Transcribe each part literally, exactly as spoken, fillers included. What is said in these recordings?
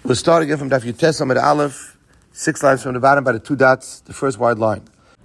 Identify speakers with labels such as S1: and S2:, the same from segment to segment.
S1: We'll start again from Daf Yutes Amud Aleph, six lines from the bottom by the two dots, the first wide line.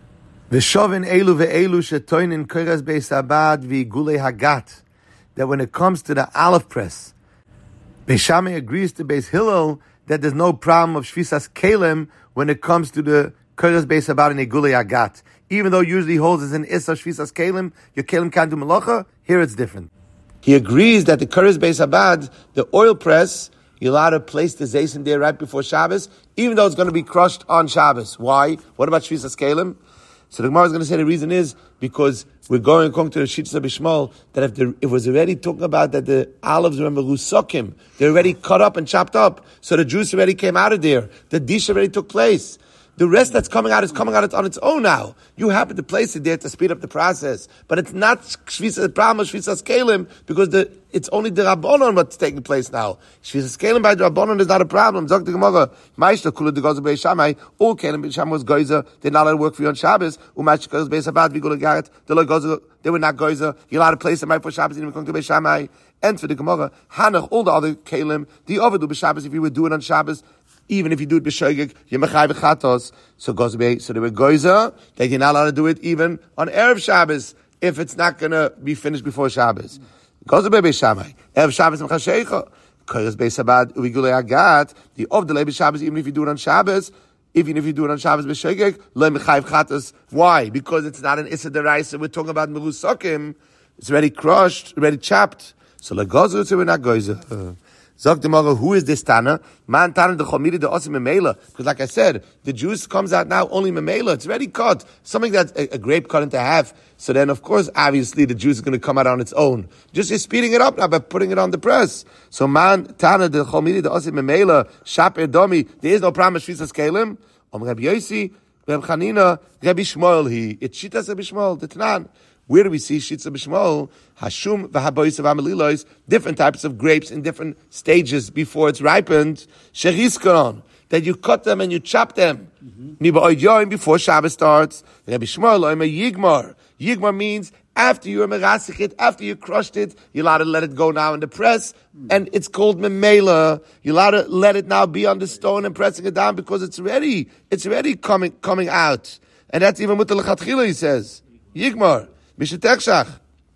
S1: V'shovin elu ve'elu shetoinin koras beis abad v'igulei hagat. That when it comes to the Aleph press, Beis Shammai agrees to Beis Hillel that there's no problem of shvisas kelim when it comes to the koras beis abad and igulei hagat. Even though usually holds as an issa shvisas kelim, your kelim can't do malacha. Here it's different. He agrees that the koras beis abad, the oil press, you're allowed to place the zayis in there right before Shabbos, even though it's going to be crushed on Shabbos. Why? What about Shvisas Kelim? So the Gemara is going to say the reason is because we're going according to the Shittas of Bishmol that if the, it was already talking about that the olives, remember, rusakim, they're already cut up and chopped up, so the juice already came out of there. The dish already took place. The rest that's coming out is coming out on its own now. You happen to place it there to speed up the process. But it's not Shvisas, the problem of Shvisas Kelim because the, it's only the Rabbonon what's taking place now. Shvisas Kelim by the Rabbonon is not a problem. Zok the Gemara, Ma'ishta Kula de Gozer Beis Shammai, all Kelim Beis Shammai was Gozer, they're not allowed to work for you on Shabbos. U'Ma'ishta Gozer Beis Abad, Vigul Garet, they were Gozer, they were not Gozer. You're allowed to place them right for Shabbos, even going to Beis Shammai. And for the Gemara, Hanach, all the other Kelim, the Ovid do Shabbos, if you would do it on Shabbos, even if you do it b'shogeg, you're mechai v'chatos. So goes be so they were goizer that you're not allowed to do it even on erev Shabbos if it's not going to be finished before Shabbos. Goes be Beis Shammai erev Shabbos mechasheicha koras beis abad uvigulei agat the of the lebi Shabbos even if you do it on Shabbos. Even if you do it on Shabbos b'shogeg lo mechai v'chatos. Why? Because it's not an issa deraisa. We're talking about merusakim. It's already crushed, already chopped. So le gozer so we're not goizer. Zog the Gemara, who is this Tana? Man Tana the Chomiri the Osim Memela. Because like I said, the juice comes out now only Memela. It's already cut. Something that's a, a grape cut into half. So then, of course, obviously the juice is going to come out on its own. Just you're speeding it up now by putting it on the press. So Man Tana the Chomiri the Osim Memela, Shaper Domi, there is no problem of Shvisas Kelim. Om Rabbi Yosi, Rabbi Chanina, Rabbi Shmuel, he. It's Shitas Rabbi Shmuel, the Tanan. Where do we see Shitza B'Shmol? Hashum v'habois of amelilois, different types of grapes in different stages before it's ripened. Shechiskaron, that you cut them and you chop them. Niba'od yoim before Shabbos starts. Rabbi Shmuel oim a yigmar. Yigmar means after you merasich it, after you crushed it, you're allowed to let it go now in the press, and it's called memela. You're allowed to let it now be on the stone and pressing it down because it's ready. It's already coming coming out, and that's even with the lechatchila. He says yigmar. Mishetechshach.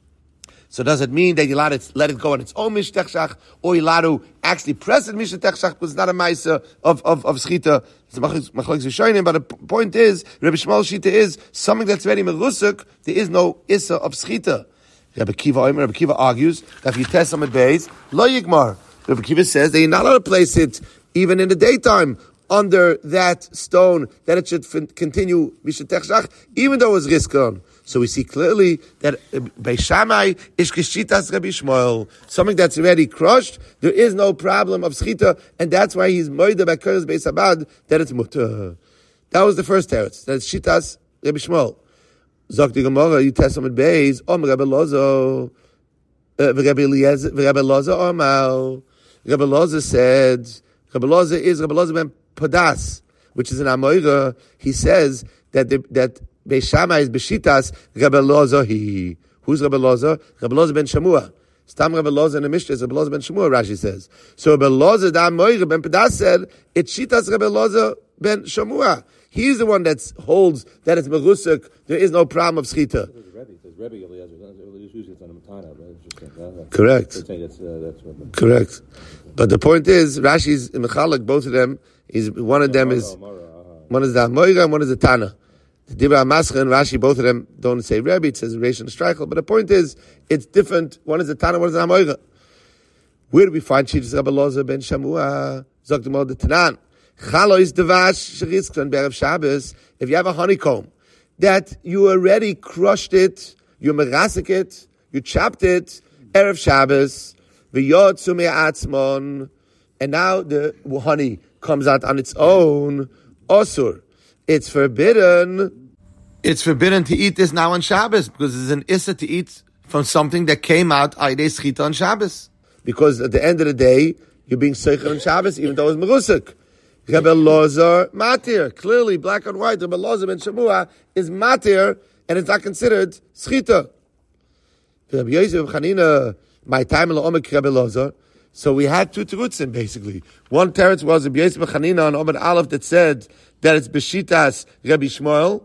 S1: So does it mean that you allowed to let it go on its own mishetechshach, or you allowed to actually press it mishetechshach because it's not a ma'isa of of of schita? It's machlokes rishonim, but the point is, Rabbi Shmuel shita is something that's very merusuk. There is no issa of schita. Rabbi Kiva Omer, Rabbi Kiva argues that if you test some beis lo yigmar. Rabbi Kiva says that you're not allowed to place it even in the daytime under that stone, that it should fin- continue mishetechshach, even though it's riskon. So we see clearly that Beis Shammai is kishitas Rabbi Shmuel, something that's already crushed. There is no problem of schita, and that's why he's moida by koras beis abad that it's mutter. That was the first teretz. That's shitas Rabbi Shmuel. Zok the Gemara, you test him at beis. Om Rabbi Lozo, Rabbi Eliezer, Rabbi Lozo Omal. Rabbi Lozo said, Rabbi Lozo is Rabbi Lozo ben Padas, which is an Amoira. He says that the, that Beis Shammai is Beshitas Rabbi Lozo he. Who's Rabbi Lozo? Rabbi Lozo ben Shamua. Stam Rabbi Lozo in the Mishnah is Rabbi Lozo ben Shamua, Rashi says. So Rabbi Lozo, the Amoira ben Padas said, it's Shitas Rabbi Lozo ben Shamua. He's the one that holds that it's Merusuk. There is no problem of Schita. Correct. Correct. But the point is, Rashi's in Mechalak, both of them, is one of them is one is the Amoira and one is the Tana. The Dibra Mascha and Rashi, both of them don't say Rebbe, it says Reish and Streichel. But the point is, it's different. One is the Tana, one is the Amoira. Where do we find Shitas Rabbi Lozo ben Shamua? Zok the Mod the Tanan. Chalo is devash sheriskon be'erev Shabbos. If you have a honeycomb that you already crushed it, you merasik it, you chopped it, erev Shabbos, v'yotzu me'atzmon, and now the honey comes out on its own, osur. It's forbidden. It's forbidden to eat this now on Shabbos because it's an issa to eat from something that came out aydei schita on Shabbos. Because at the end of the day, you're being seicher on Shabbos, even though it's merusik. Rabbi Lozer matir, clearly black and white. Rabbi Lozer ben Shamua is matir, and it's not considered schita. Rabbi Yosef Chanina, my time in La'omek Rabbi Lozer. So we had two terutzim basically. One teretz was Rabbi Yosef Chanina on Omid Aleph that said that it's Beshitas Rabbi Shmuel.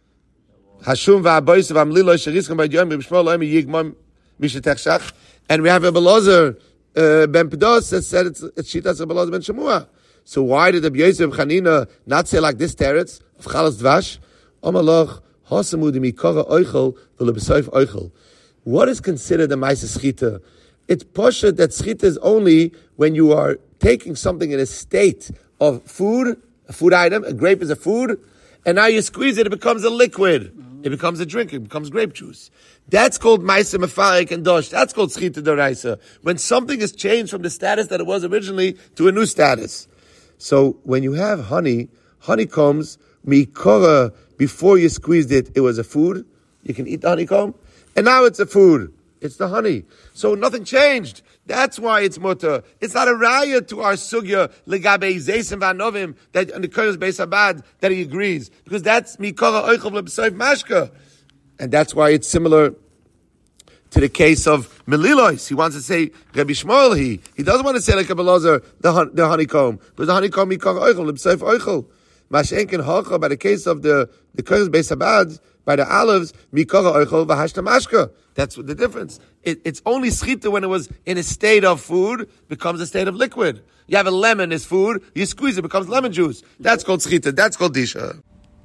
S1: Hashum va'aboyse v'amlilo sheriskan b'yom Rabbi Shmuel lo'emi yigmam mishetechshach. And we have Rabbi Elazar uh, ben Pedos that said it's, it's Shitas Rabbi Elazar ben Shemua. So why did Rabbi Yosef Chanina not say like this teretz of Chalas Dvash? Omalach hasamu demikara oichel v'lebesoif oichel. What is considered a ma'ase schita? It's poshet that schita is only when you are taking something in a state of food, a food item, a grape is a food, and now you squeeze it, it becomes a liquid. It becomes a drink, it becomes grape juice. That's called ma'ase mefarek and dosh. That's called schita d'oraisa. When something is changed from the status that it was originally to a new status. So when you have honey, honeycombs, mikora, before you squeezed it, it was a food. You can eat the honeycomb. And now it's a food. It's the honey. So nothing changed. That's why it's mutter. It's not a raya to our sugya legabe zeisim v'anovim that on the koyos beis habad that he agrees, because that's mikara oichel leb'soif mashka, and that's why it's similar to the case of melilois. He wants to say Rabbi Shmuel. He he doesn't want to say like Rabbi Elazar the the honeycomb, because the honeycomb mikara oichel leb'soif oichel. Mashenkin hacha by the case of the the koyos beis habad. By the olives, mikara oichel v'hashta mashka. That's the difference. It, it's only schita when it was in a state of food, becomes a state of liquid. You have a lemon as food, you squeeze it, becomes lemon juice. That's called schita. That's called disha.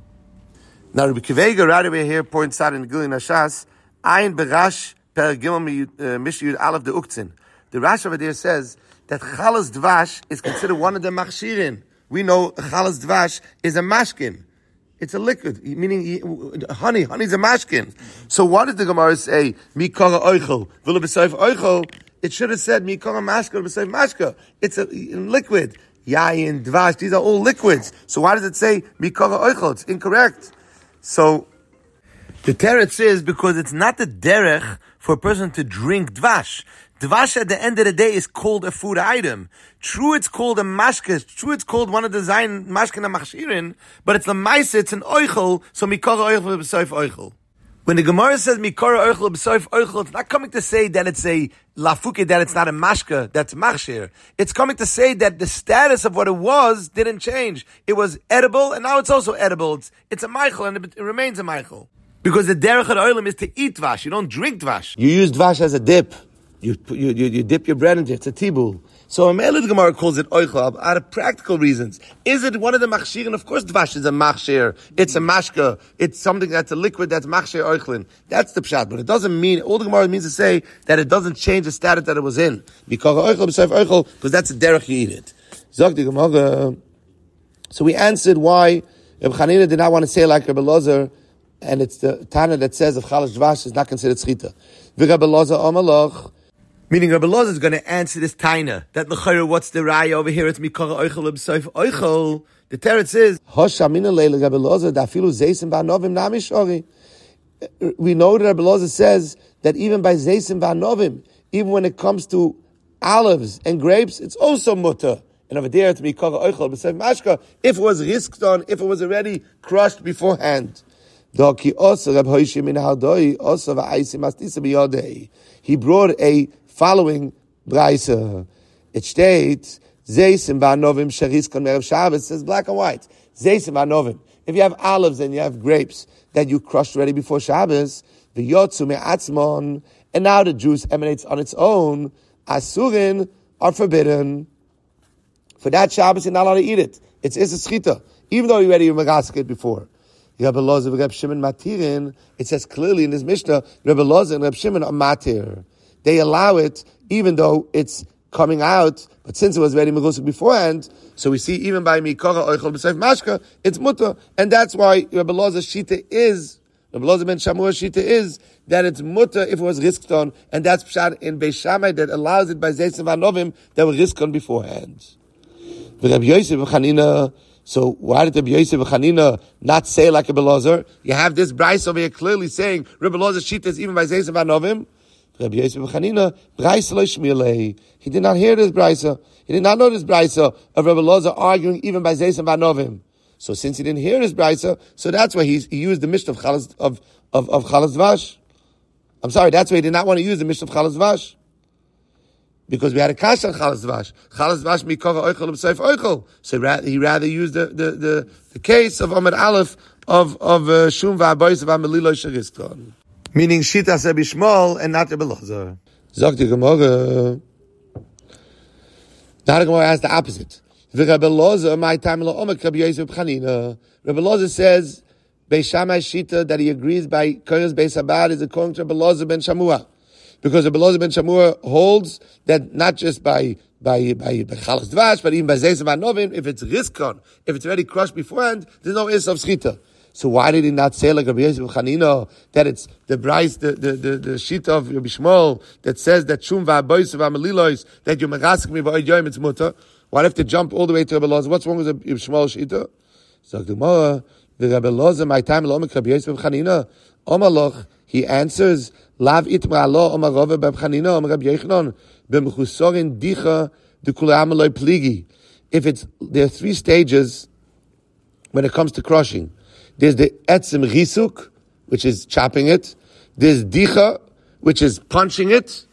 S1: Now Rabbi Kivega right away here points out in Gilui Nashas, Ayin berash per gimel mishiyud aleph de uktzin. The Rash over there says that chalas dvash is considered one of the machshirin. We know chalas dvash is a mashkin. It's a liquid, meaning honey. Honey's a mashkin. So what did the Gemara say? Mikara oichel, v'lo b'soif oichel. It should have said mikara mashka, b'soif mashka. It's a liquid. Yayin, dvash, these are all liquids. So why does it say mikara oichel? It's incorrect. So the teretz is because it's not the derech for a person to drink dvash. Dvash at the end of the day is called a food item. True, it's called a mashke. True, it's called one of the zayin mashke na machshirin, but it's the maise, it's an oichel, so mikara oichel b'soif oichel. When the Gemara says mikara oichel b'soif oichel, it's not coming to say that it's a lafuke, that it's not a mashke, that's machshir. It's coming to say that the status of what it was didn't change. It was edible, and now it's also edible. It's, it's a meichel, and it, it remains a meichel. Because the derech of oilim is to eat dvash. You don't drink dvash. You use dvash as a dip. You, you, you, you dip your bread into it. It's a tibul. So Amelid Gemara calls it oichel out of practical reasons. Is it one of the machshir? Of course, dvash is a machshir. It's a mashka. It's something that's a liquid that's machshir oichlin. That's the pshat. But it doesn't mean, all the Gemara means to say that it doesn't change the status that it was in. Because oichel b'soif oichel, because that's a derech you eat it. Zog the Gemara. So we answered why Reb Chanina did not want to say like Reb Elazar, and it's the Tana that says if chalash dvash is not considered schita. V'Reb Elazar amalach. Meaning Rabbi Elazar is going to answer this taina that l'chayra, what's the raya over here? It's mikara oichel b'soif oichel. The teretz is hoshamina leila Rabbi Elazar dafilu zeisim v'anovim namishori. We know that Rabbi Elazar says that even by zeisim v'anovim, even when it comes to olives and grapes, it's also mutter. And over there, it's mikara oichel b'soif mashka. If it was risked on, if it was already crushed beforehand. He brought a following braisa. It states, Zeisim v'anovim sheriskan me'erev Shabbos. It says black and white. Zeisim v'anovim. If you have olives and you have grapes that you crushed already before Shabbos, v'yotzu me'atzmon, and now the juice emanates on its own, asurin are forbidden. For that Shabbos, you're not allowed to eat it. It's is a schita, even though you already magasek it before. Rabbi Elazar and Reb Shimon matirin. It says clearly in this Mishnah, Rabbi Elazar and Reb Shimon are matir. They allow it, even though it's coming out, but since it was already megusik beforehand, so we see even by mikara oichel b'soif mashka, it's mutter, and that's why Rabbi Elazar's shita is, Rabbi Elazar ben Shamua's shita is that it's mutter if it was risked on, and that's pshat in Beis Shammai that allows it by zeisim v'anovim that were risked on beforehand. Rabbi Yosef Chanina. So why did Rabbi Yosef Chanina not say like Rabbi Elazar? You have this brayso over here clearly saying Rabbi Elazar's shita is even by zeisim v'anovim. Rabbi Yosef Chanina brayso lo shmilei. He did not hear this brayso. He did not know this brayso of Rabbi Elazar arguing even by zeisim v'anovim. So since he didn't hear this brayso, so that's why he, he used the mishnah of chalas of of, of chalas dvash. I'm sorry, that's why he did not want to use the mishnah of chalas dvash. because we had a kasha on chalas dvash. Chalas dvash mikova oichel b'seif oichel. So he rather used the, the, the, the case of Amud Aleph of, of uh, Shum v'abois of Amelilo Shariskon. Meaning Shitas Rabbi Shmuel and not Rabbi Elazar. Zok the Gemara. Now the Gemara asks the opposite. Rabbi Elazar, my time lo omek Rabbi Yosef Chanina. Rabbi Elazar says, Beis Shammai Shita, that he agrees by Koros Beis Abad is according to Rabbi Elazar ben Shamua. Because Rabbi Elazar ben Shamua holds that not just by by by, by Chalas Dvash, but even by Zeisem Anovim, if it's Riskon, if it's already crushed beforehand, there's no is of Shita. So why did he not say like Rabbi Yosef Chanina that it's the Bryce, the the the, the Shita of Rabbi Shmuel that says that Shum va'abois va'amelilos that you merasik mi va'od yom it's mutter? Why do you have to jump all the way to Rabbi Elazar? What's wrong with Rabbi Shmuel Shita? So the Gemara, the Rabbi Elazar, my time lo omek Rabbi Yosef Chanina, Omaloch, he answers, Lav itma Allah Omar Rava Bab Chanina Omar Rabbi Yochanan b'mechusorin dicha de kula amaloi pligi. If it's there are three stages when it comes to crushing. There's the etzim risuk, which is chopping it. There's dicha, which is punching it.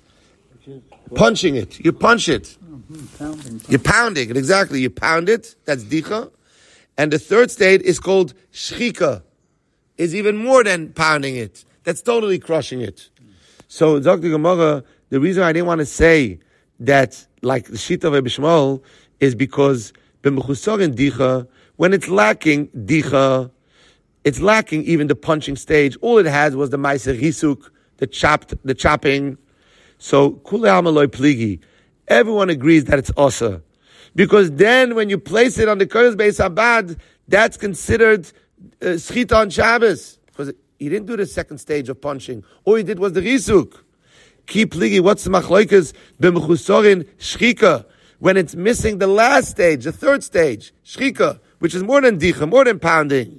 S1: Punching it. You punch it.
S2: Mm-hmm. Pounding.
S1: You're pounding it, exactly. You pound it. That's dicha. And the third state is called shchika. Is even more than pounding it. That's totally crushing it. So, Doctor Gemara, the reason I didn't want to say that, like the Shita of Rabbi Shmuel, is because b'mechusorin dicha, when it's lacking dicha, it's lacking even the punching stage. All it has was the ma'aser risuk, the chopped, the chopping. So, kulei amaloi pligi. Everyone agrees that it's osa. Because then when you place it on the Koros Beis Abad, that's considered uh, Shchita on Shabbos. Because he didn't do the second stage of punching. All he did was the risuk. Ki pligi, what's the machloikas? B'mechusorin shchika. When it's missing the last stage, the third stage, shchika, which is more than dicha, more than pounding.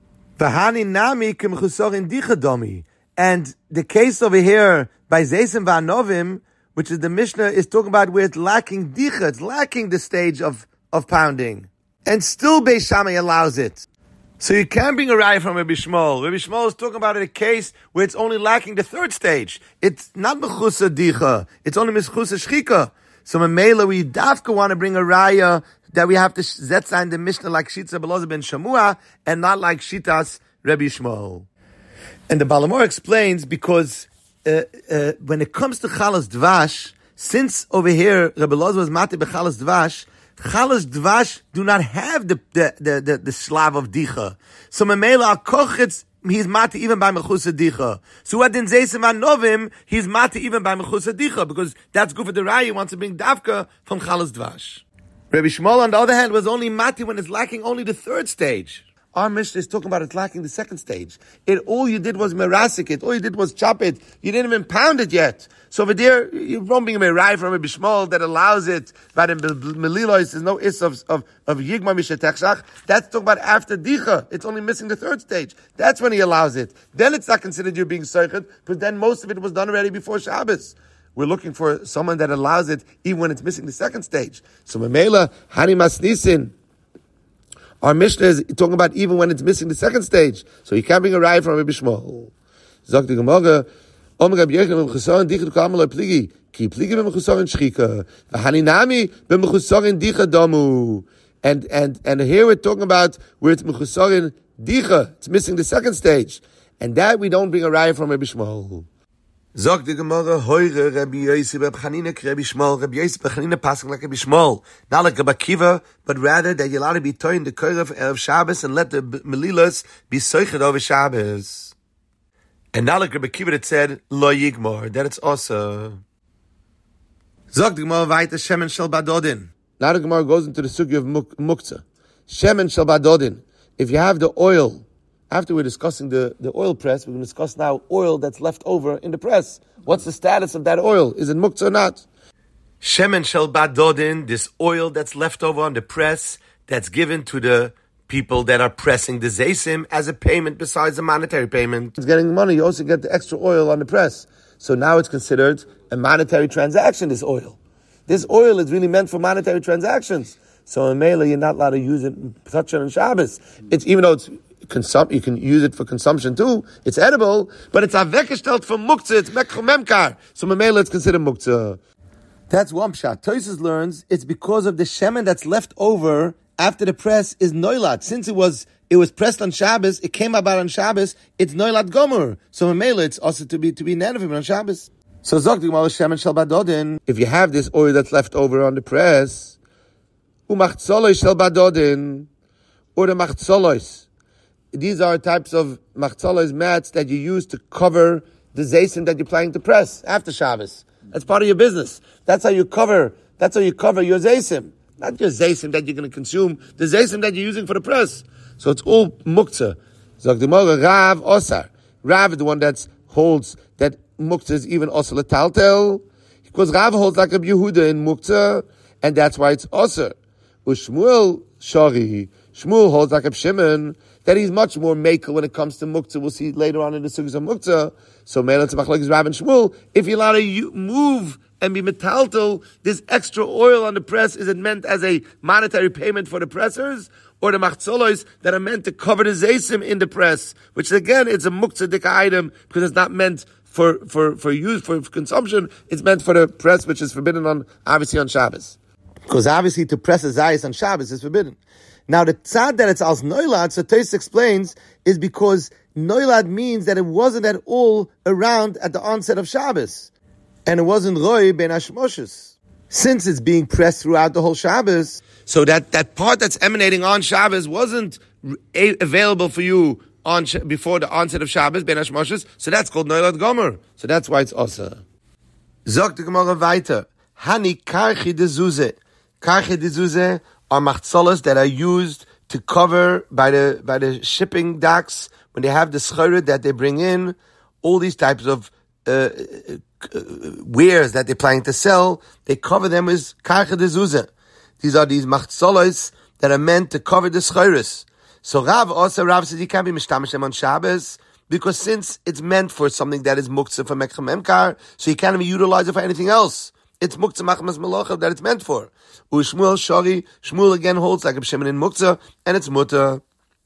S1: V'hani nami k'mechusorin dicha domi. And the case over here by Zeisem v'anovim, which is the Mishnah, is talking about where it's lacking dicha, it's lacking the stage of, of pounding. And still Beis Shammai allows it. So you can't bring a raya from Rabbi Shmuel. Rabbi Shmuel is talking about a case where it's only lacking the third stage. It's not mechusa dicha. It's only mechusa shchika. So Mamela, we dafka want to bring a raya that we have to zetzain the Mishnah like Shita Rabbi Elazar ben Shamua and not like Shitas Rabbi Shmuel. And the Balamor explains because uh, uh, when it comes to Chalas Dvash, since over here Rabbi Elazar was mati bechalas Dvash, Chalas Dvash do not have the the the the, the slav of dicha. So Mamela Kochitz, he's mati even by mechusa dicha. So what in Zeisem Anovim, he's mati even by mechusa dicha because that's good for the raya. He wants to bring davka from Chalas Dvash. Rabbi Shmuel, on the other hand, was only mati when it's lacking only the third stage. Our Mishnah is talking about it lacking the second stage. It all you did was merasik it. All you did was chop it. You didn't even pound it yet. So over there, you're roaming a merai from Rabbi Shmuel that allows it. But in Melilois, there's no is of of of Yigma Mishetechshach. That's talking about after dicha. It's only missing the third stage. That's when he allows it. Then it's not considered you being soichet, because then most of it was done already before Shabbos. We're looking for someone that allows it even when it's missing the second stage. So Memela Hani Masnisin. Our Mishnah is talking about even when it's missing the second stage. So you can't bring a raya from Rabbi Shmuel. Zok the Gemara, Om Rabbi Yochanan b'mechusorin dicha d'kamaloi pligi, ki pligi b'mechusorin shchika, v'hani nami b'mechusorin dicha domu. And and and here we're talking about where it's mechusorin dicha, it's missing the second stage, and that we don't bring a raya from Rabbi Shmuel. Zog the Gemara, Hoire Rabbi Yosef Rabbi Chanina Rabbi Shmuel. Rabbi Yosef Rabbi Chanina passing like Rabbi Shmuel, not like Rabbi Akiva, but rather that you're allowed to be toying the Korev of Shabbos and let the Melilos be soichet over Shabbos. And not like Rabbi Akiva that said Lo Yigmor, that it's also. Zog the Gemara, Vaita Shemen Shel Badodin. Now the Gemara goes into the sugi of Muktzah. Shemen Shel Badodin. If you have the oil. After we're discussing the, the oil press, we're going to discuss now oil that's left over in the press. What's the status of that oil? Is it muktzah or not? Shemen shel badodin, this oil that's left over on the press, that's given to the people that are pressing the zeisim as a payment besides a monetary payment. It's getting money, you also get the extra oil on the press. So now it's considered a monetary transaction, this oil. This oil is really meant for monetary transactions. So in Mela, you're not allowed to use it, touch it on Shabbos. It's, even though it's Consum- you can use it for consumption too. It's edible, but it's avekestelt for muktzah. It's mekcho memkar. So memela, it's considered muktzah. That's one pshat. Tosfos learns it's because of the shemen that's left over after the press is noilat. Since it was it was pressed on Shabbos, it came about on Shabbos, it's noilat gomer. So in Mela, it's also to be to be nenevim on Shabbos. So zok the Gemara shemen shel badodin. If you have this oil that's left over on the press, umachtzoloi shel badodin, or the machtzolois. These are types of machtzolois mats that you use to cover the zaysim that you're planning to press after Shabbos. That's part of your business. That's how you cover. That's how you cover your zaysim, not your zaysim that you're going to consume. The zaysim that you're using for the press. So it's all muktzah. Zok the Gemara Rav Osar. Rav is the one that holds that muktzah is even osar letaltel, because Rav holds like a Yehuda in muktzah, and that's why it's osar. Ushmuel shari. Shmuel holds like a Shimon that he's much more makel when it comes to muktzah. We'll see later on in the sugyas of muktzah. So Mela Tzemach Rav and Shmuel. If you're allowed to move and be metaltel, this extra oil on the press, is it meant as a monetary payment for the pressers, or the machzolos that are meant to cover the zaysim in the press, which again it's a muktzah item because it's not meant for for for use for consumption. It's meant for the press, which is forbidden on obviously on Shabbos. Because obviously to press a zayis on Shabbos is forbidden. Now the tzad that it's als noilad, so Tosfos explains, is because noilad means that it wasn't at all around at the onset of Shabbos, and it wasn't roi ben hashmoshes. Since it's being pressed throughout the whole Shabbos, so that, that part that's emanating on Shabbos wasn't a- available for you on before the onset of Shabbos ben hashmoshes. So that's called noilad gomer. So that's why it's osar. Zok the Gemara weiter. Hani karchi de zuze. Karchi de zuze are machzolas that are used to cover by the by the shipping docks when they have the schore that they bring in, all these types of uh, uh, wares that they're planning to sell. They cover them with karchi de zuze. These are these machzolas that are meant to cover the schores. So Rav also Rav says you can't be mishtamish them on Shabbos because since it's meant for something that is muktzah for mekcha memkar, so you can't even utilize it for anything else. It's muktzah machmas melocha that it's meant for. Ushmuel shari, Shmuel again holds like a b'shemen in muktzah, and it's mutter.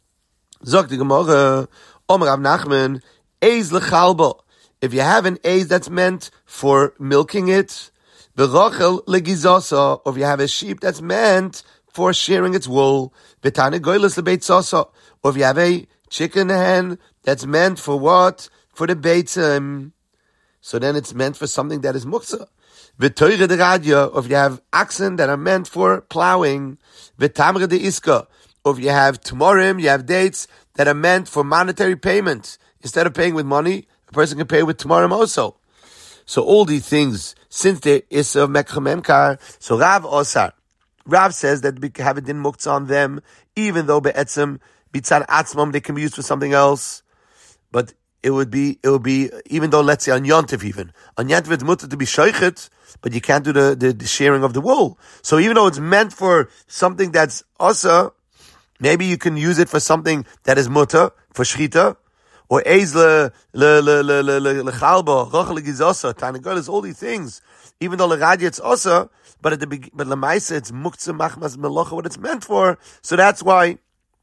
S1: Zok the Gemara, Omer Rav Nachman, eiz lechalbo. If you have an eiz that's meant for milking it, v'rochel legizosa, or if you have a sheep that's meant for shearing its wool, v'tane goyles lebeitzasa, or if you have a chicken hen that's meant for what? For the beitzim. So then it's meant for something that is muktzah. V'toire de radya, or if you have oxen that are meant for plowing, v'tamre de iska, or if you have tumorim, you have dates that are meant for monetary payment. Instead of paying with money, a person can pay with tumorim also. So all these things, since there is a mekcha memkar, so Rav osar. Rav says that we have a din muktzah on them, even though be'etzem, bitzad atzmam, they can be used for something else. But it would be, it would be, even though, let's say, on Yontif even. On Yontif it's mutter to be shoichet, but you can't do the, the, the shearing of the wool. So even though it's meant for something that's asa, maybe you can use it for something that is mutter, for shchita, or eiz le, le, le, le, le, le, le chalba, rochel gizosa, tanagolas, all these things. Even though leradya it's asa, but at the beginning, but lemaisa it's muktzah machmas melocha, what it's meant for. So that's why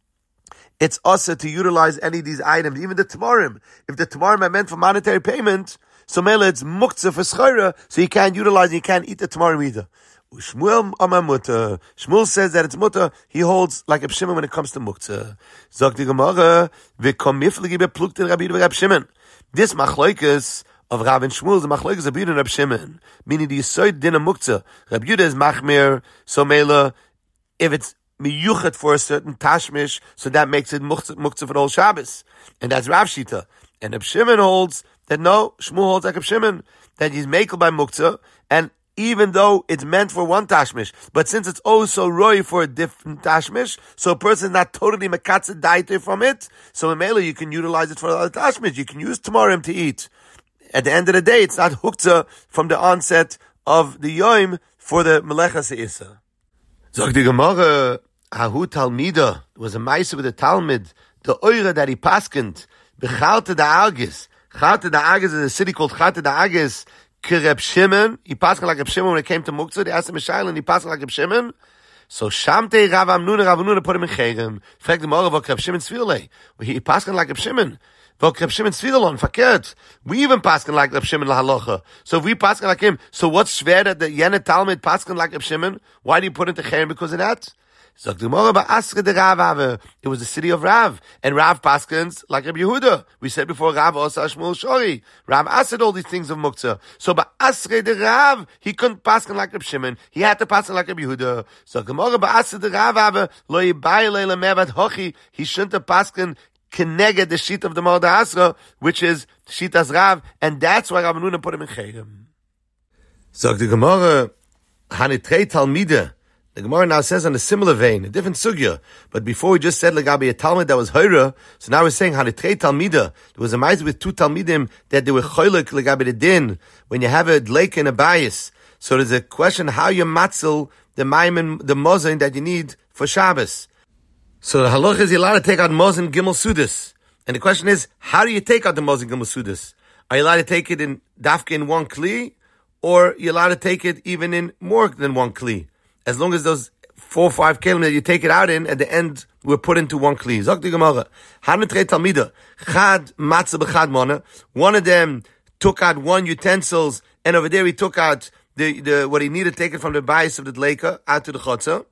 S1: it's asa to utilize any of these items, even the tamarim. If the tamarim are meant for monetary payment, so mele it's muktzah for schora, so you can't utilize and you can't eat the tamarim either. Shmuel amar mutter. Shmuel says that it's mutter. He holds like a Shimon when it comes to muktzah. Zok the Gemara, v'kom miflegi beplukten Rabbi Yehuda v'Rab Shimon. This machlokes of Rav and Shmuel is the machlokes of Rabbi Yehuda and Rab Shimon. Meaning the yisoid din of muktzah. Rabbi Yehuda is machmir, so mele, if it's miyuchet for a certain tashmish, so that makes it muktzah, muktzah for the whole Shabbos. And that's Rav Shita. And Rab Shimon holds that no, Shmuel holds like Rab Shimon, that he's makel by muktzah, and even though it's meant for one tashmish, but since it's also roy for a different tashmish, so a person is not totally mekatzah daiter from it, so in Mela you can utilize it for other tashmish. You can use tamarim to eat. At the end of the day, it's not huktzah from the onset of the yom for the melecha se'isa. Zog the Gemara, Hahu Talmida, was a ma'aser with a Talmud, the oira that he paskent, b'charte da Argis. Charte da Argis is a city called Charte da Argis, Reb Shimon, he passed like Reb Shimon when it came to Muktzah. They asked him a shayla, and he passed like Reb Shimon. So Shamte Rav Amnuna, Rav Amnuna put him in Cherem. Fragt him, what Reb Shimon Tzvilei? He passed like Reb Shimon. But Reb Shimon Tzvi verkehrt. We even paskin like Reb Shimon lahalacha. So if we paskin like him, so what's schwer that the Yene Talmud paskin like Reb Shimon? Why do you put into Cherem because of that? So the Gemara ba'asre de Rav Ave. It was the city of Rav, and Rav paskins like Reb Yehuda. We said before Rav also Shmuel Shori. Rav asked all these things of Muktzah. So ba'asre de Rav, he couldn't paskin like Reb Shimon. He had to paskin like Reb Yehuda. So Gemara ba'asre de Rav Ave lo yibai leila mevad hochi. He shouldn't have paskin keneged the sheet of the Mordeh Asra, which is Shitas Rav, and that's why Rav Nuna put him in Cherem. So the Gemara hanitrei talmide. The Gemara now says on a similar vein, a different sugya. But before we just said Lagabi a Talmud that was Hoira, so now we're saying hanitrei talmida. There was a mice with two talmidim that they were cholik Lagabi the din. When you have a dleik and a bias, so there's a question how you matzel the maimon, the mozain that you need for Shabbos. So the halach is you're allowed to take out mozain gimel sudas. And the question is, how do you take out the mozain gimel sudas? Are you allowed to take it in dafka in one kli, or you're allowed to take it even in more than one kli? As long as those four or five kelim that you take it out in, at the end, were put into one kli. Zok the Gemara. Hanitrei talmida. Chad matzah b'chad mona. One of them took out one utensils, and over there he took out the, the what he needed to take it from the bias of the dleika out to the chotza.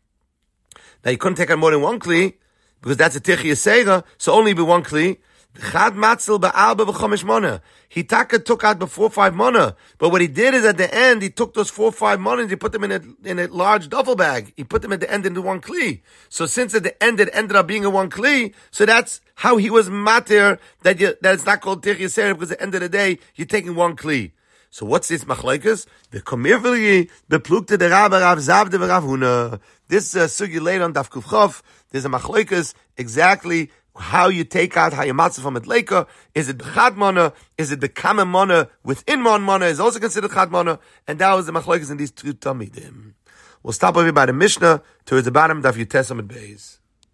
S1: Now you couldn't take out more than one kli, because that's a tichi yasera, so only be one kli. Chad matzel ba'alba v'chomish mona. He taka took out before five mona, but what he did is at the end he took those four five mona and he put them in a in a large duffel bag. He put them at the end into one kli. So since at the end it ended up being a one kli, so that's how he was matir that you, that it's not called tichi yasera, because at the end of the day you're taking one kli. So what's this machlokes? The komirveli beplukte the Rav Rav Zavde v'Rav Huna. This uh, sugi later on Daf Kuf Chof. There's a machlokes exactly how you take out hayamatza from Adleika. Is it b'chad mana? Is it b'kama mana within one mana? Is also considered chad mana? And that was the machlokes in these two tamidim. We'll stop over by the Mishnah towards the bottom of Daf Yutes Amud Beis.